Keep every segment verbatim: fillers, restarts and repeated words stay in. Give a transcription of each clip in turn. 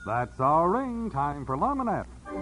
That's our ring. Time for Luminette.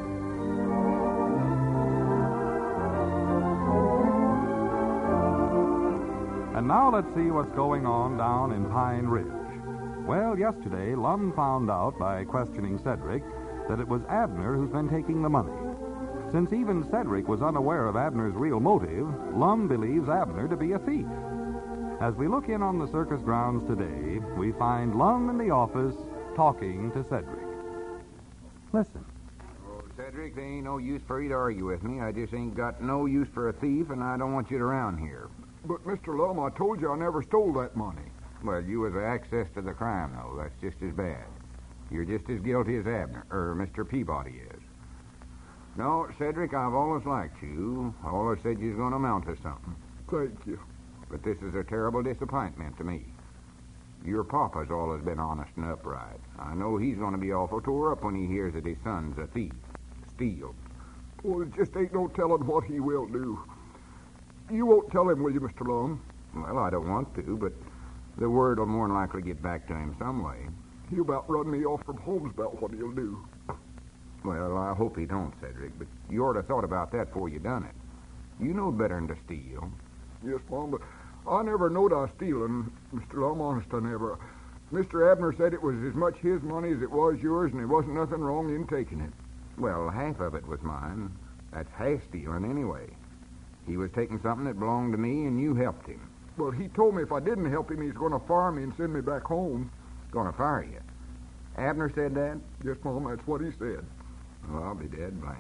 And now let's see what's going on down in Pine Ridge. Well, yesterday, Lum found out by questioning Cedric that it was Abner who's been taking the money. Since even Cedric was unaware of Abner's real motive, Lum believes Abner to be a thief. As we look in on the circus grounds today, we find Lum in the office talking to Cedric. Listen. Oh, Cedric, there ain't no use for you to argue with me. I just ain't got no use for a thief, and I don't want you around here. But, Mister Lum, I told you I never stole that money. Well, you was access to the crime, though. That's just as bad. You're just as guilty as Abner, or Mister Peabody is. No, Cedric, I've always liked you. I always said you was going to amount to something. Thank you. But this is a terrible disappointment to me. Your papa's always been honest and upright. I know he's going to be awful tore up when he hears that his son's a thief. Steals. Well, it just ain't no telling what he will do. You won't tell him, will you, Mister Lum? Well, I don't want to, but the word will more than likely get back to him some way. He'll about run me off from home about what he'll do. Well, I hope he don't, Cedric, but you ought to thought about that before you done it. You know better than to steal. Yes, Mom, but I never knowed I was stealing, Mister Lum, honest I never. Mister Abner said it was as much his money as it was yours, and there wasn't nothing wrong in taking it. Well, half of it was mine. That's half stealing anyway. He was taking something that belonged to me, and you helped him. Well, he told me if I didn't help him, he's going to fire me and send me back home. Going to fire you? Abner said that? Yes, Mom, that's what he said. Well, I'll be dead blamed.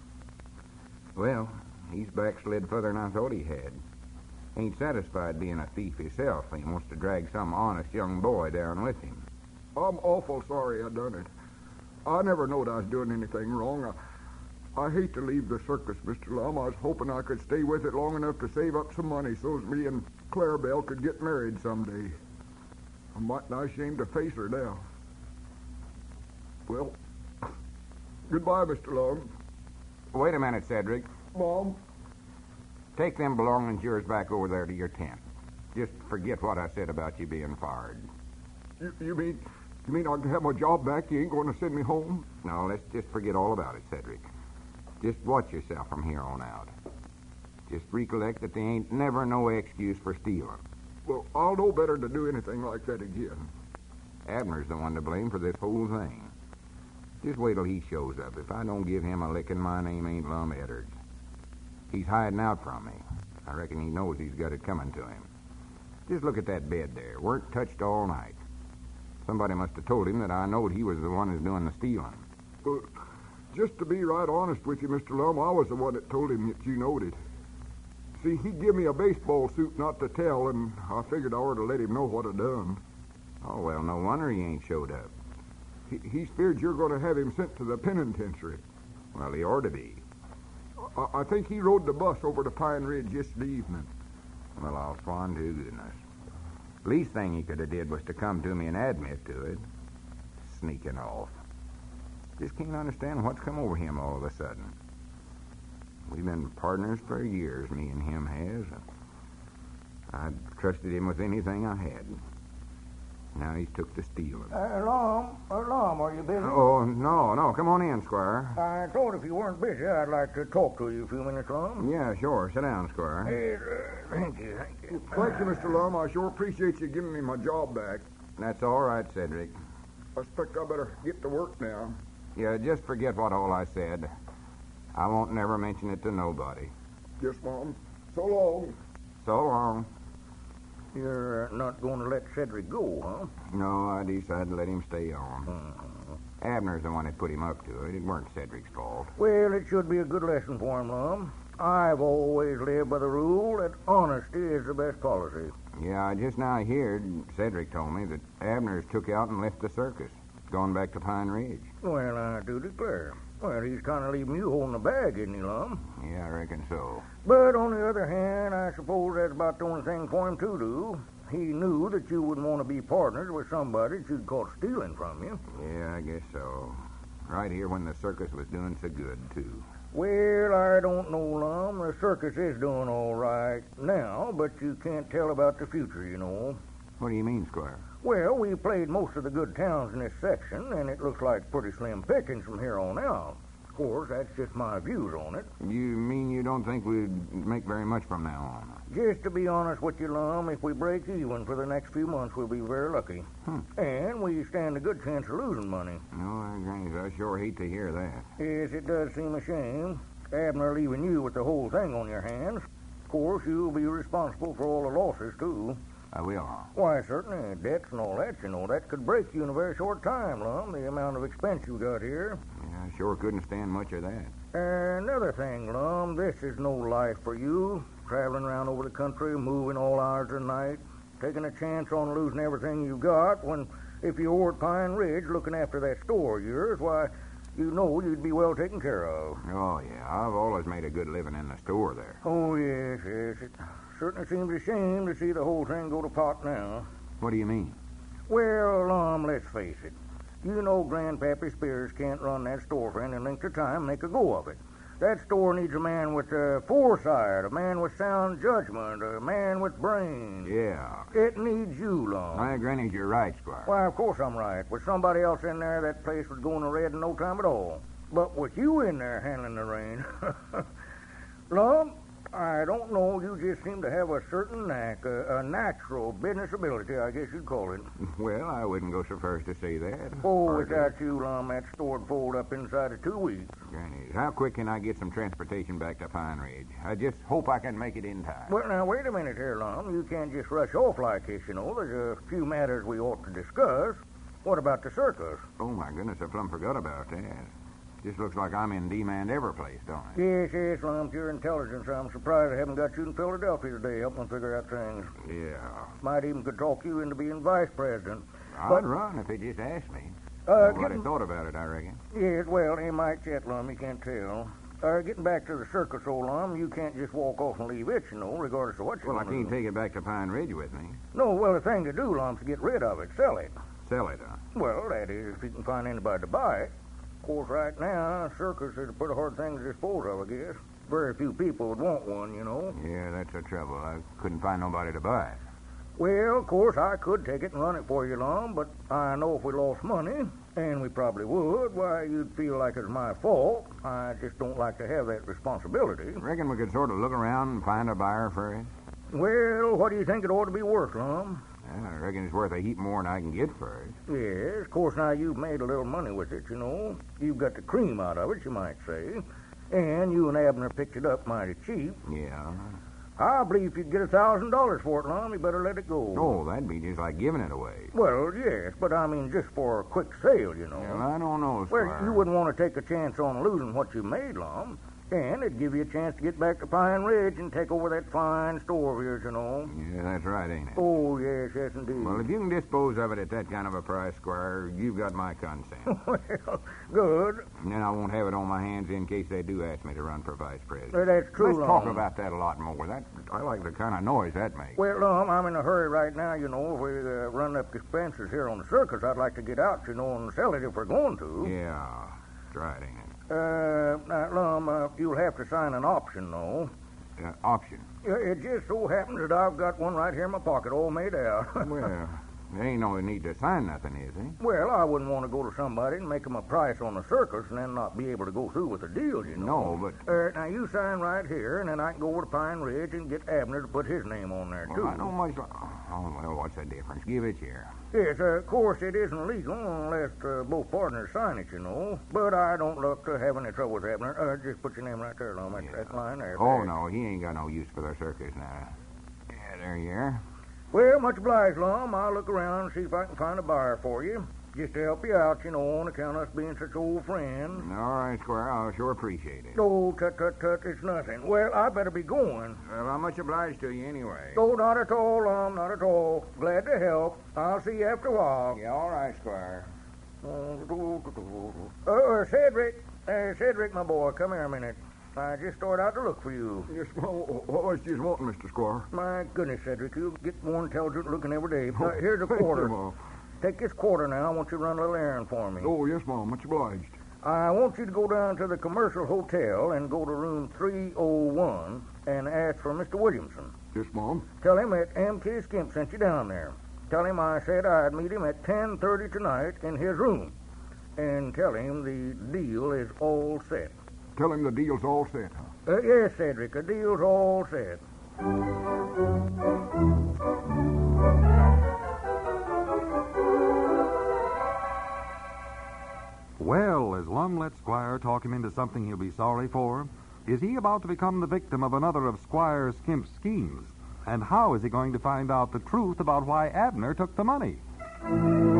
Well, he's backslid further than I thought he had. Ain't satisfied being a thief himself. He wants to drag some honest young boy down with him. I'm awful sorry I done it. I never knowed I was doing anything wrong. I, I hate to leave the circus, Mister Lum. I was hoping I could stay with it long enough to save up some money so as me and Clarabelle could get married someday. I'm mighty nigh ashamed to face her now. Well, goodbye, Mister Lum. Wait a minute, Cedric. Mom? Take them belongings of yours back over there to your tent. Just forget what I said about you being fired. You, you mean you mean I can have my job back? You ain't going to send me home? No, let's just forget all about it, Cedric. Just watch yourself from here on out. Just recollect that there ain't never no excuse for stealing. Well, I'll know better to do anything like that again. Abner's the one to blame for this whole thing. Just wait till he shows up. If I don't give him a licking, my name ain't Lum Edwards. He's hiding out from me. I reckon he knows he's got it coming to him. Just look at that bed there. Weren't touched all night. Somebody must have told him that I knowed he was the one who's doing the stealing. Well, just to be right honest with you, Mister Lum, I was the one that told him that you knowed it. See, he give me a baseball suit not to tell, and I figured I ought to let him know what I done. Oh, well, no wonder he ain't showed up. He, he's feared you're going to have him sent to the penitentiary. Well, he ought to be. I, I think he rode the bus over to Pine Ridge yesterday evening. Well, I'll swan to goodness. Least thing he could have did was to come to me and admit to it. Sneaking off. Just can't understand what's come over him all of a sudden. We've been partners for years, me and him has. I trusted him with anything I had. Now he's took to stealing. Uh, Lum, uh, Lum, are you busy? Oh, no, no. Come on in, Squire. I thought if you weren't busy, I'd like to talk to you a few minutes, Lum. Yeah, sure. Sit down, Squire. Hey, uh, thank you, thank you. Thank you, Mister Lum. I sure appreciate you giving me my job back. That's all right, Cedric. I expect I better get to work now. Yeah, just forget what all I said. I won't never mention it to nobody. Yes, Mom. So long. So long. You're uh, not going to let Cedric go, huh? No, I decided to let him stay on. Uh-huh. Abner's the one that put him up to it. It weren't Cedric's fault. Well, it should be a good lesson for him, Lum. I've always lived by the rule that honesty is the best policy. Yeah, I just now heard Cedric told me that Abner's took out and left the circus, gone back to Pine Ridge. Well, I do declare. Well, he's kind of leaving you holding the bag, isn't he, Lum? Yeah, I reckon so. But on the other hand, I suppose that's about the only thing for him to do. He knew that you wouldn't want to be partners with somebody that you'd caught stealing from you. Yeah, I guess so. Right here when the circus was doing so good, too. Well, I don't know, Lum. The circus is doing all right now, but you can't tell about the future, you know. What do you mean, Squire? Well, we played most of the good towns in this section, and it looks like pretty slim pickings from here on out. Of course, that's just my views on it. You mean you don't think we'd make very much from now on? Just to be honest with you, Lum, if we break even for the next few months, we'll be very lucky. Hmm. And we stand a good chance of losing money. No, Granny, I sure hate to hear that. Yes, it does seem a shame. Abner leaving you with the whole thing on your hands. Of course, you'll be responsible for all the losses, too. Uh, we are. Why, certainly, debts and all that, you know, that could break you in a very short time, Lum, the amount of expense you got here. Yeah, I sure couldn't stand much of that. Another thing, Lum, this is no life for you. Traveling around over the country, moving all hours of the night, taking a chance on losing everything you got when, if you were at Pine Ridge looking after that store of yours, why, you know you'd be well taken care of. Oh, yeah, I've always made a good living in the store there. Oh, yes, yes. It certainly seems a shame to see the whole thing go to pot now. What do you mean? Well, um, let's face it. You know Grandpappy Spears can't run that store for any length of time, make a go of it. That store needs a man with uh, foresight, a man with sound judgment, a man with brains. Yeah. It needs you, Lum. Why, Granny, you're right, Squire. Why, of course I'm right. With somebody else in there, that place would go in the red in no time at all. But with you in there handling the reins, Lum, I don't know, you just seem to have a certain knack, a, a natural business ability, I guess you'd call it. Well, I wouldn't go so far as to say that. Oh, Hardly. without you, Lum, that store'd fold up inside of two weeks. Granny, how quick can I get some transportation back to Pine Ridge? I just hope I can make it in time. Well, now, wait a minute here, Lum. You can't just rush off like this, you know. There's a few matters we ought to discuss. What about the circus? Oh, my goodness, I plumb forgot about that. Just looks like I'm in demand every place, don't it? Yes, yes, Lum, your intelligence. I'm surprised I haven't got you in Philadelphia today helping figure out things. Yeah. Might even could talk you into being vice president. I'd But- run if they just asked me. Uh, Nobody getting- thought about it, I reckon. Yes, well, he might yet, Lum. You can't tell. Uh, getting back to the circus, old Lum, you can't just walk off and leave it, you know, regardless of what you Well, I want to can't do. take it back to Pine Ridge with me. No, well, the thing to do, Lum, is to get rid of it, sell it. Sell it, huh? Well, that is, if you can find anybody to buy it. Of course, right now, a circus is a pretty hard thing to dispose of, I guess. Very few people would want one, you know. Yeah, that's the trouble. I couldn't find nobody to buy it. Well, of course, I could take it and run it for you, Lum, but I know if we lost money, and we probably would, why, you'd feel like it's my fault. I just don't like to have that responsibility. Reckon we could sort of look around and find a buyer for it. Well, what do you think it ought to be worth, Lum? Yeah, I reckon it's worth a heap more than I can get for it. Yes, of course, now you've made a little money with it, you know. You've got the cream out of it, you might say. And you and Abner picked it up mighty cheap. Yeah. I believe if you get a thousand dollars for it, Lum, you better let it go. Oh, that'd be just like giving it away. Well, yes, but I mean just for a quick sale, you know. Well, I don't know, Well, Squire. you wouldn't want to take a chance on losing what you made, Lum. And it'd give you a chance to get back to Pine Ridge and take over that fine store of yours, you know. Yeah, that's right, ain't it? Oh, yes, yes, indeed. Well, if you can dispose of it at that kind of a price, Squire, you've got my consent. Well, good. And then I won't have it on my hands in case they do ask me to run for vice president. Uh, that's true, Let's talk Lum. about that a lot more. That I like the kind of noise that makes. Well, Lum, I'm in a hurry right now, you know. If we uh, run up expenses here on the circus, I'd like to get out, you know, and sell it if we're going to. Yeah, that's right, ain't it? Uh, now, Lum, uh, you'll have to sign an option, though. Uh, option. Uh, It just so happens that I've got one right here in my pocket, all made out. Well, there ain't no need to sign nothing, is there? Well, I wouldn't want to go to somebody and make them a price on the circus and then not be able to go through with the deal, you know. No, but Uh, now, you sign right here, and then I can go over to Pine Ridge and get Abner to put his name on there, too. well, I don't much. li- Oh well, what's the difference? Give it here. Yes, uh, of course, it isn't legal unless uh, both partners sign it, you know. But I don't look to have any trouble with Abner. Uh, just put your name right there, Lum. That's Yeah. that line there. Oh There. no, he ain't got no use for the circus now. Yeah, there you are. Well, much obliged, Lum. I'll look around and see if I can find a buyer for you. Just to help you out, you know, on account of us being such old friends. All right, Squire, I'll sure appreciate it. Oh, tut, tut, tut, it's nothing. Well, I better be going. Well, I'm much obliged to you anyway. Oh, not at all, Lum, not at all. Glad to help. I'll see you after a while. Yeah, all right, Squire. Uh, uh, Cedric, uh, Cedric, my boy, come here a minute. I just started out to look for you. Yes, well, what was you wanting, Mister Squire? My goodness, Cedric, you get more intelligent looking every day. Uh, Oh, here's a thank you, quarter. Ma. Take this quarter now. I want you to run a little errand for me. Oh, yes, Mom. Much obliged. I want you to go down to the commercial hotel and go to room three oh one and ask for Mister Williamson. Yes, Mom. Tell him that M K Skimp sent you down there. Tell him I said I'd meet him at ten thirty tonight in his room. And tell him the deal is all set. Tell him the deal's all set, huh? Uh, yes, Cedric, the deal's all set. Well, as Lum let Squire talk him into something he'll be sorry for, is he about to become the victim of another of Squire Skimp's schemes? And how is he going to find out the truth about why Abner took the money?